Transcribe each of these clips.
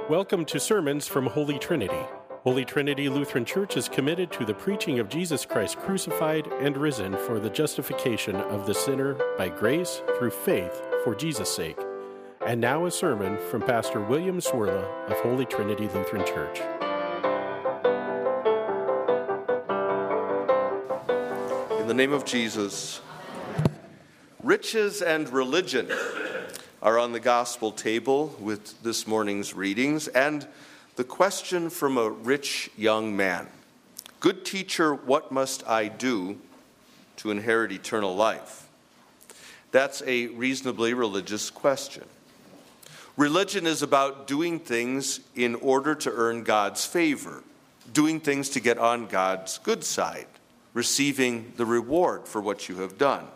Welcome to Sermons from Holy Trinity. Holy Trinity Lutheran Church is committed to the preaching of Jesus Christ crucified and risen for the justification of the sinner by grace through faith for Jesus' sake. And now a sermon from Pastor William Swirla of Holy Trinity Lutheran Church. In the name of Jesus, riches and religion are on the gospel table with this morning's readings, and the question from a rich young man: "Good teacher, what must I do to inherit eternal life?" That's a reasonably religious question. Religion is about doing things in order to earn God's favor, doing things to get on God's good side, receiving the reward for what you have done.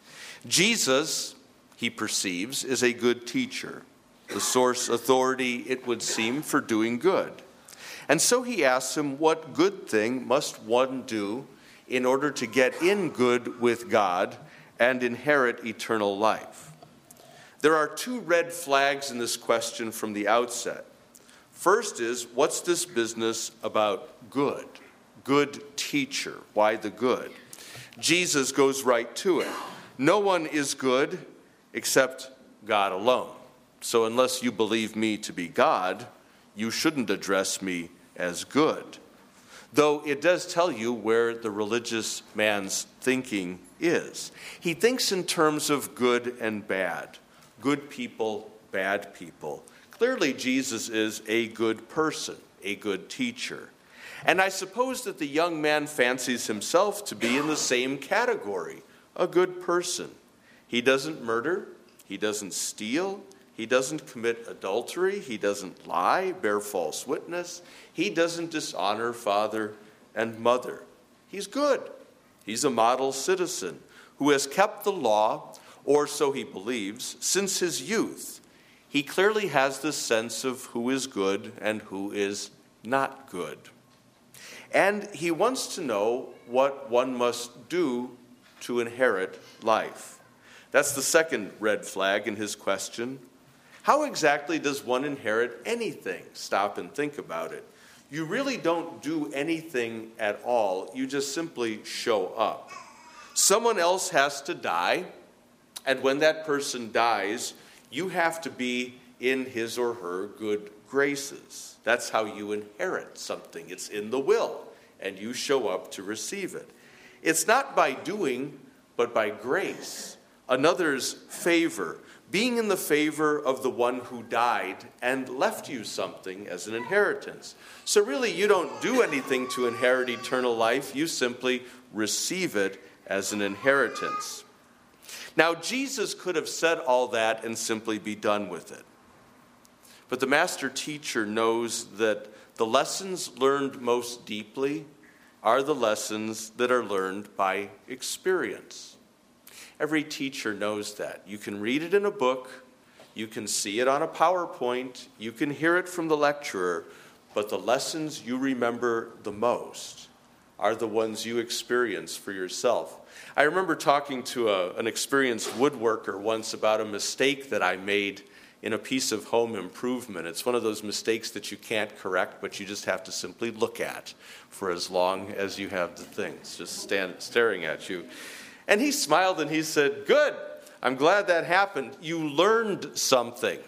Jesus, he perceives, is a good teacher, the source authority, it would seem, for doing good. And so he asks him, what good thing must one do in order to get in good with God and inherit eternal life? There are two red flags in this question from the outset. First is, what's this business about good? Good teacher. Why the good? Jesus goes right to it. No one is good except God alone. So unless you believe me to be God, you shouldn't address me as good. Though it does tell you where the religious man's thinking is. He thinks in terms of good and bad. Good people, bad people. Clearly, Jesus is a good person, a good teacher. And I suppose that the young man fancies himself to be in the same category, a good person. He doesn't murder, he doesn't steal, he doesn't commit adultery, he doesn't lie, bear false witness, he doesn't dishonor father and mother. He's good. He's a model citizen who has kept the law, or so he believes, since his youth. He clearly has this sense of who is good and who is not good. And he wants to know what one must do to inherit life. That's the second red flag in his question. How exactly does one inherit anything? Stop and think about it. You really don't do anything at all. You just simply show up. Someone else has to die, and when that person dies, you have to be in his or her good graces. That's how you inherit something. It's in the will, and you show up to receive it. It's not by doing, but by grace. Another's favor, being in the favor of the one who died and left you something as an inheritance. So really, you don't do anything to inherit eternal life. You simply receive it as an inheritance. Now, Jesus could have said all that and simply be done with it. But the master teacher knows that the lessons learned most deeply are the lessons that are learned by experience. Every teacher knows that. You can read it in a book, you can see it on a PowerPoint, you can hear it from the lecturer, but the lessons you remember the most are the ones you experience for yourself. I remember talking to an experienced woodworker once about a mistake that I made in a piece of home improvement. It's one of those mistakes that you can't correct, but you just have to simply look at for as long as you have the things just staring at you. And he smiled and he said, "Good, I'm glad that happened. You learned something."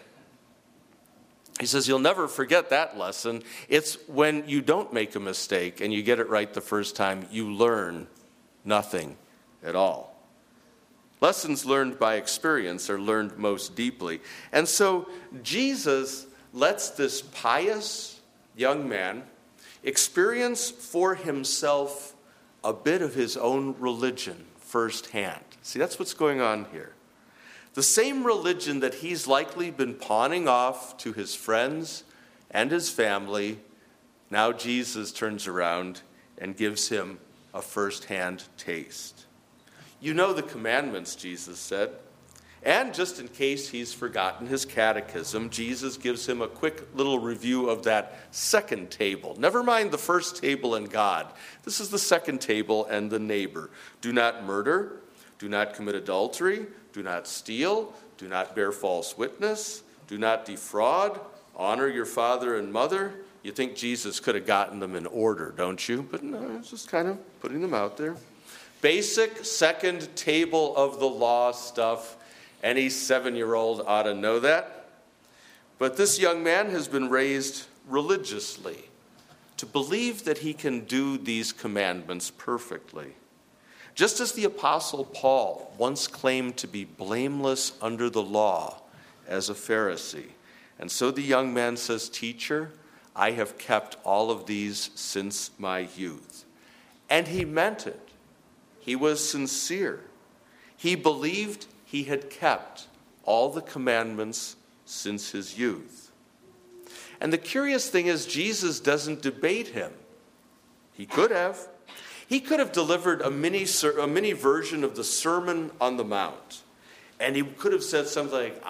He says, "You'll never forget that lesson. It's when you don't make a mistake and you get it right the first time, you learn nothing at all." Lessons learned by experience are learned most deeply. And so Jesus lets this pious young man experience for himself a bit of his own religion firsthand. See, that's what's going on here. The same religion that he's likely been pawning off to his friends and his family, now Jesus turns around and gives him a firsthand taste. You know the commandments, Jesus said. And just in case he's forgotten his catechism, Jesus gives him a quick little review of that second table. Never mind the first table and God. This is the second table and the neighbor. Do not murder. Do not commit adultery. Do not steal. Do not bear false witness. Do not defraud. honor your father and mother. You think Jesus could have gotten them in order, don't you? But no, it's just kind of putting them out there. Basic second table of the law stuff. Any 7-year-old ought to know that. But this young man has been raised religiously to believe that he can do these commandments perfectly. Just as the Apostle Paul once claimed to be blameless under the law as a Pharisee. And so the young man says, "Teacher, I have kept all of these since my youth." And he meant it. He was sincere. He believed he had kept all the commandments since his youth. And the curious thing is, Jesus doesn't debate him. He could have. He could have delivered a mini version of the Sermon on the Mount. And he could have said something like,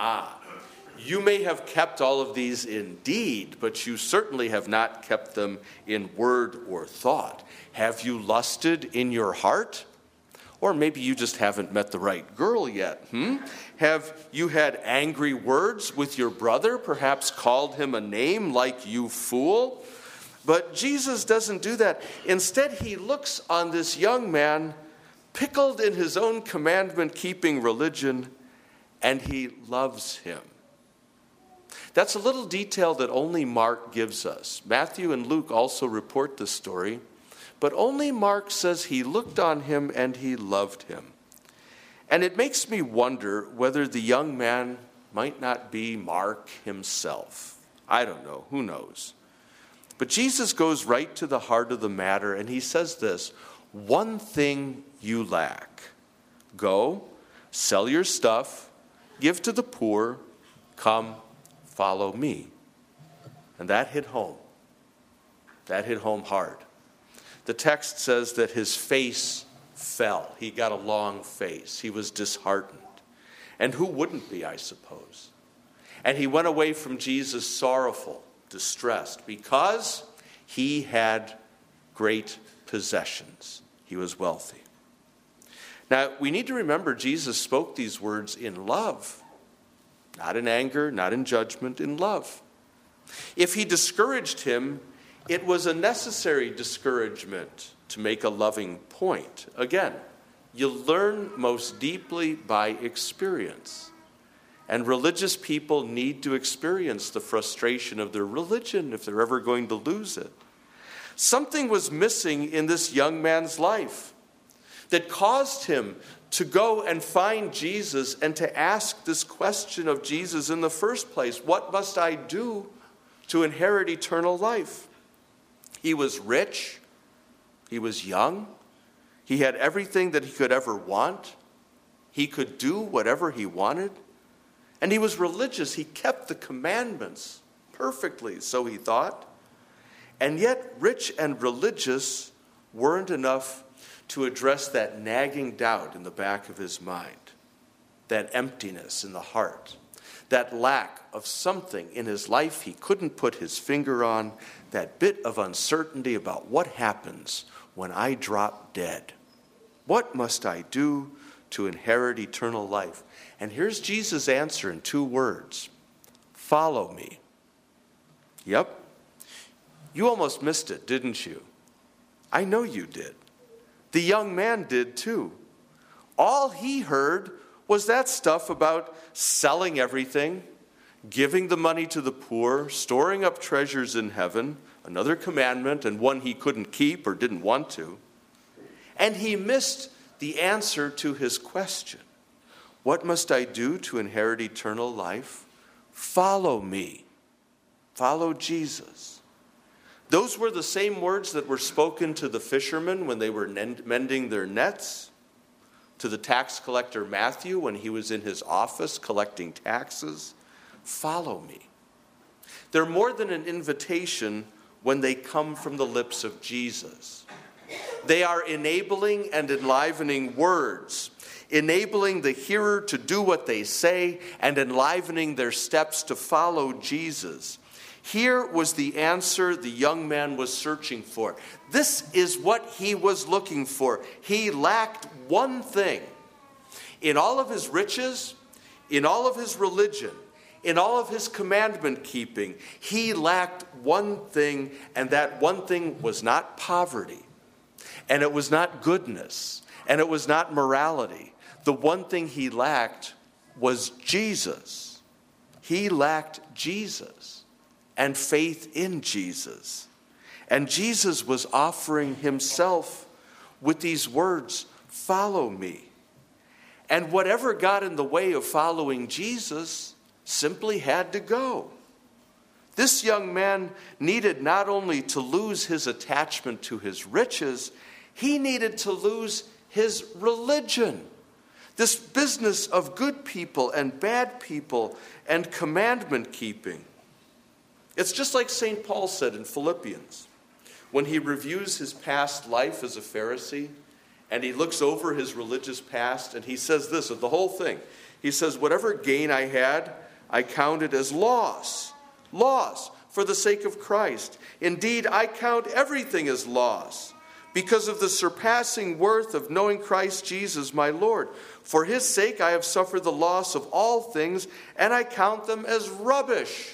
you may have kept all of these in deed, but you certainly have not kept them in word or thought. Have you lusted in your heart? Or maybe you just haven't met the right girl yet. Have you had angry words with your brother, perhaps called him a name like "you fool"? But Jesus doesn't do that. Instead, he looks on this young man, pickled in his own commandment-keeping religion, and he loves him. That's a little detail that only Mark gives us. Matthew and Luke also report this story, but only Mark says he looked on him and he loved him. And it makes me wonder whether the young man might not be Mark himself. I don't know. Who knows? But Jesus goes right to the heart of the matter, and he says this: one thing you lack. Go, sell your stuff, give to the poor, come, follow me. And that hit home. That hit home hard. The text says that his face fell. He got a long face. He was disheartened. And who wouldn't be, I suppose? And he went away from Jesus sorrowful, distressed, because he had great possessions. He was wealthy. Now, we need to remember Jesus spoke these words in love. Not in anger, not in judgment, in love. If he discouraged him, it was a necessary discouragement to make a loving point. Again, you learn most deeply by experience. And religious people need to experience the frustration of their religion if they're ever going to lose it. Something was missing in this young man's life that caused him to go and find Jesus and to ask this question of Jesus in the first place: what must I do to inherit eternal life? He was rich. He was young. He had everything that he could ever want. He could do whatever he wanted. And he was religious. He kept the commandments perfectly, so he thought. And yet, rich and religious weren't enough to address that nagging doubt in the back of his mind, that emptiness in the heart, that lack of something in his life he couldn't put his finger on, that bit of uncertainty about what happens when I drop dead. What must I do to inherit eternal life? And here's Jesus' answer in 2 words: follow me. Yep. You almost missed it, didn't you? I know you did. The young man did too. All he heard was that stuff about selling everything, giving the money to the poor, storing up treasures in heaven, another commandment and one he couldn't keep or didn't want to. And he missed the answer to his question: what must I do to inherit eternal life? Follow me. Follow Jesus. Those were the same words that were spoken to the fishermen when they were mending their nets, to the tax collector Matthew when he was in his office collecting taxes. Follow me. They're more than an invitation when they come from the lips of Jesus. They are enabling and enlivening words, enabling the hearer to do what they say and enlivening their steps to follow Jesus. Here was the answer the young man was searching for. This is what he was looking for. He lacked one thing. In all of his riches, in all of his religion, in all of his commandment keeping, he lacked one thing, and that one thing was not poverty, and it was not goodness, and it was not morality. The one thing he lacked was Jesus. He lacked Jesus and faith in Jesus. And Jesus was offering himself with these words, "Follow me." And whatever got in the way of following Jesus simply had to go. This young man needed not only to lose his attachment to his riches, he needed to lose his religion. This business of good people and bad people and commandment keeping. It's just like St. Paul said in Philippians, when he reviews his past life as a Pharisee, and he looks over his religious past, and he says this of the whole thing. He says, whatever gain I had, I counted as loss for the sake of Christ. Indeed, I count everything as loss because of the surpassing worth of knowing Christ Jesus my Lord. For his sake I have suffered the loss of all things, and I count them as rubbish,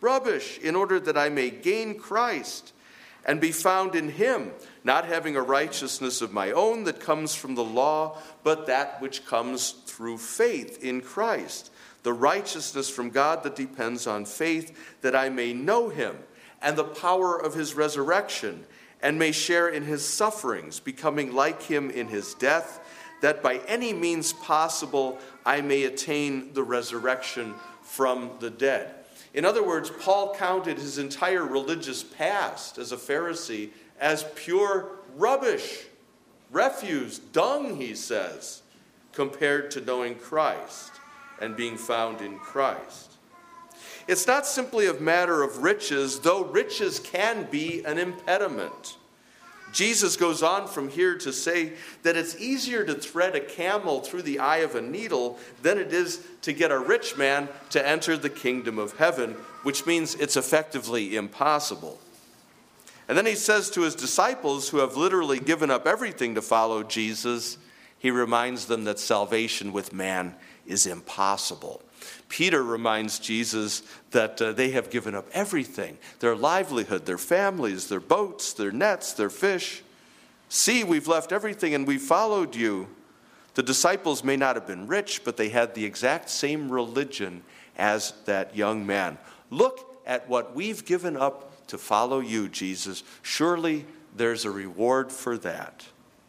in order that I may gain Christ and be found in him, not having a righteousness of my own that comes from the law, but that which comes through faith in Christ, the righteousness from God that depends on faith, that I may know him and the power of his resurrection, and may share in his sufferings, becoming like him in his death, that by any means possible I may attain the resurrection from the dead. In other words, Paul counted his entire religious past as a Pharisee as pure rubbish, refuse, dung, he says, compared to knowing Christ and being found in Christ. It's not simply a matter of riches, though riches can be an impediment. Jesus goes on from here to say that it's easier to thread a camel through the eye of a needle than it is to get a rich man to enter the kingdom of heaven, which means it's effectively impossible. And then he says to his disciples who have literally given up everything to follow Jesus, he reminds them that salvation with man is impossible. Peter reminds Jesus that they have given up everything, their livelihood, their families, their boats, their nets, their fish. See, we've left everything and we followed you. The disciples may not have been rich, but they had the exact same religion as that young man. Look at what we've given up to follow you, Jesus. Surely there's a reward for that.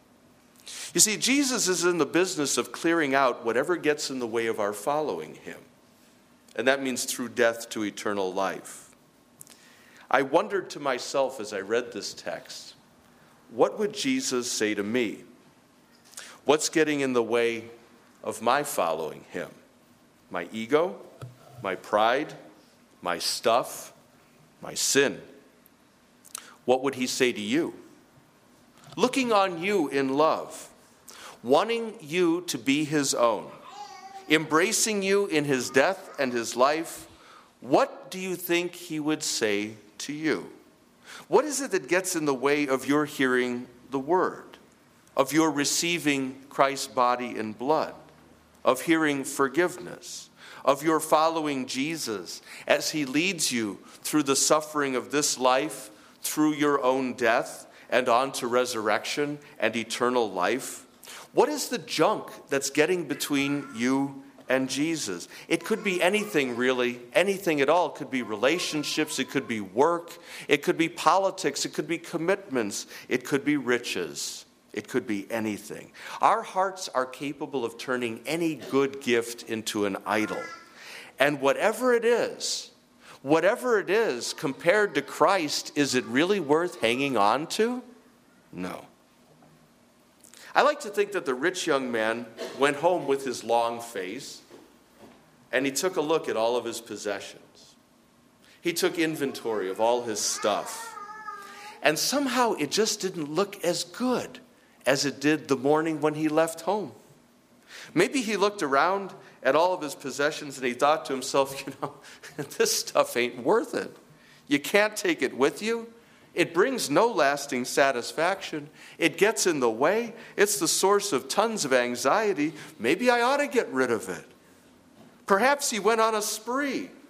You see, Jesus is in the business of clearing out whatever gets in the way of our following him. And that means through death to eternal life. I wondered to myself as I read this text, what would Jesus say to me? What's getting in the way of my following him? My ego, my pride, my stuff, my sin. What would he say to you? Looking on you in love, wanting you to be his own, embracing you in his death and his life, what do you think he would say to you? What is it that gets in the way of your hearing the word, of your receiving Christ's body and blood, of hearing forgiveness, of your following Jesus as he leads you through the suffering of this life, through your own death, and on to resurrection and eternal life? What is the junk that's getting between you and Jesus? It could be anything, really. Anything at all. It could be relationships. It could be work. It could be politics. It could be commitments. It could be riches. It could be anything. Our hearts are capable of turning any good gift into an idol. And whatever it is, compared to Christ, is it really worth hanging on to? No. I like to think that the rich young man went home with his long face, and he took a look at all of his possessions. He took inventory of all his stuff. And somehow it just didn't look as good as it did the morning when he left home. Maybe he looked around at all of his possessions and he thought to himself, this stuff ain't worth it. You can't take it with you. It brings no lasting satisfaction. It gets in the way. It's the source of tons of anxiety. Maybe I ought to get rid of it. Perhaps he went on a spree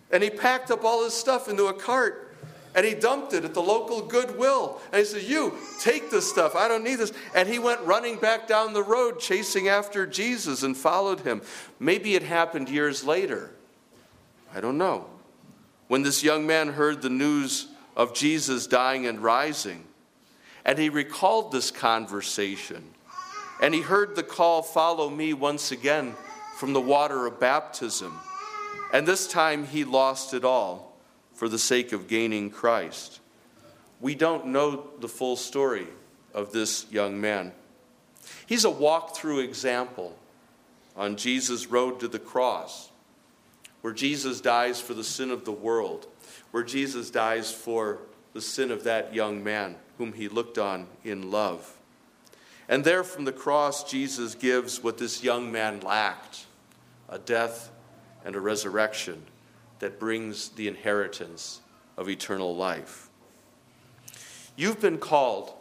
And he packed up all his stuff into a cart. And he dumped it at the local Goodwill. And he said, you, take this stuff. I don't need this. And he went running back down the road, chasing after Jesus, and followed him. Maybe it happened years later. I don't know. When this young man heard the news of Jesus dying and rising, and he recalled this conversation, and he heard the call, follow me, once again from the water of baptism. And this time he lost it all for the sake of gaining Christ. We don't know the full story of this young man. He's a walk-through example on Jesus' road to the cross, where Jesus dies for the sin of the world, where Jesus dies for the sin of that young man whom he looked on in love. And there from the cross, Jesus gives what this young man lacked, a death and a resurrection that brings the inheritance of eternal life. You've been called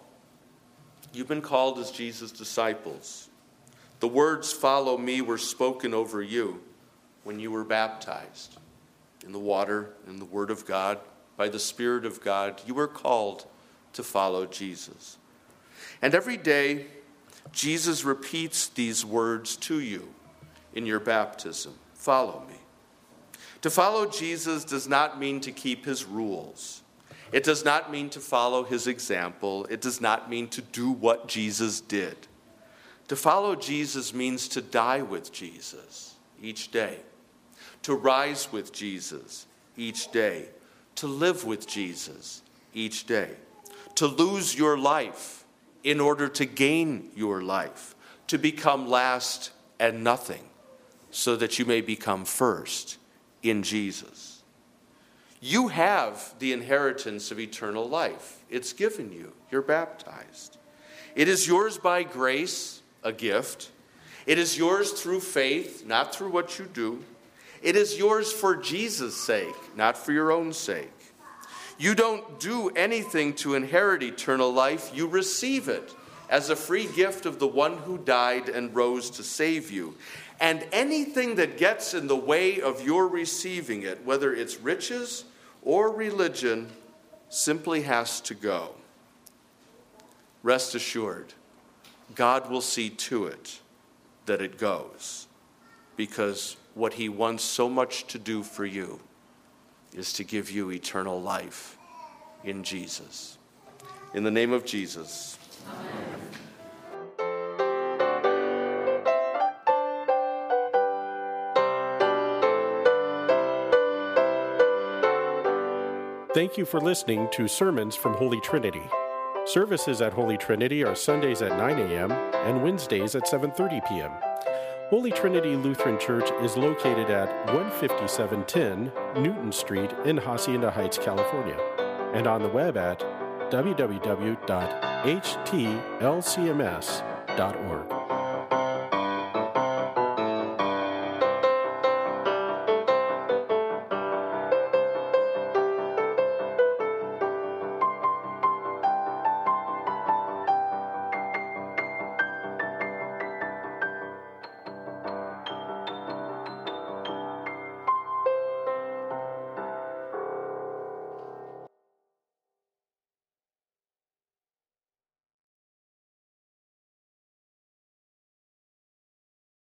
as Jesus' disciples. The words, follow me, were spoken over you when you were baptized in the water, in the Word of God, by the Spirit of God. You were called to follow Jesus. And every day, Jesus repeats these words to you in your baptism. Follow me. To follow Jesus does not mean to keep his rules. It does not mean to follow his example. It does not mean to do what Jesus did. To follow Jesus means to die with Jesus each day, to rise with Jesus each day, to live with Jesus each day, to lose your life in order to gain your life, to become last and nothing, so that you may become first in Jesus. You have the inheritance of eternal life. It's given you. You're baptized. It is yours by grace, a gift. It is yours through faith, not through what you do. It is yours for Jesus' sake, not for your own sake. You don't do anything to inherit eternal life. You receive it as a free gift of the one who died and rose to save you. And anything that gets in the way of your receiving it, whether it's riches or religion, simply has to go. Rest assured, God will see to it that it goes, because what he wants so much to do for you is to give you eternal life in Jesus. In the name of Jesus. Amen. Thank you for listening to Sermons from Holy Trinity. Services at Holy Trinity are Sundays at 9 a.m. and Wednesdays at 7:30 p.m. Holy Trinity Lutheran Church is located at 15710 Newton Street in Hacienda Heights, California, and on the web at www.htLCMS.org.